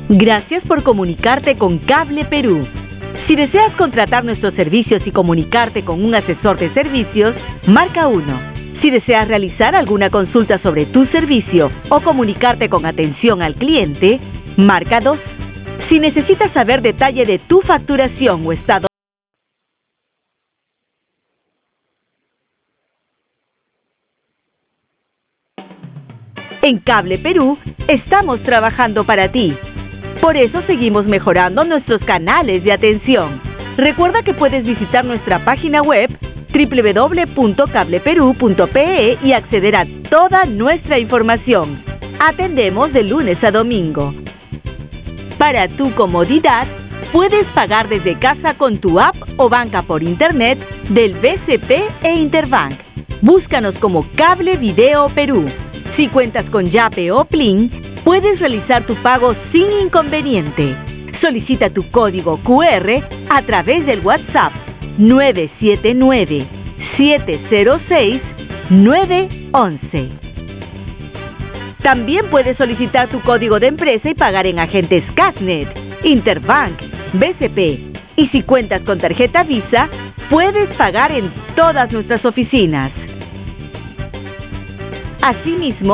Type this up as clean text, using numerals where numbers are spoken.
Gracias por comunicarte con Cable Perú. Si deseas contratar nuestros servicios y comunicarte con un asesor de servicios, marca 1. Si deseas realizar alguna consulta sobre tu servicio o comunicarte con atención al cliente, marca 2. Si necesitas saber detalle de tu facturación o estado, en Cable Perú estamos trabajando para ti. Por eso seguimos mejorando nuestros canales de atención. Recuerda que puedes visitar nuestra página web www.cableperú.pe y acceder a toda nuestra información. Atendemos de lunes a domingo. Para tu comodidad, puedes pagar desde casa con tu app o banca por internet del BCP e Interbank. Búscanos como Cable Video Perú. Si cuentas con Yape o Plin, puedes realizar tu pago sin inconveniente. Solicita tu código QR a través del WhatsApp 979-706-911. También puedes solicitar tu código de empresa y pagar en agentes Casnet, Interbank, BCP. Y si cuentas con tarjeta Visa, puedes pagar en todas nuestras oficinas. Asimismo,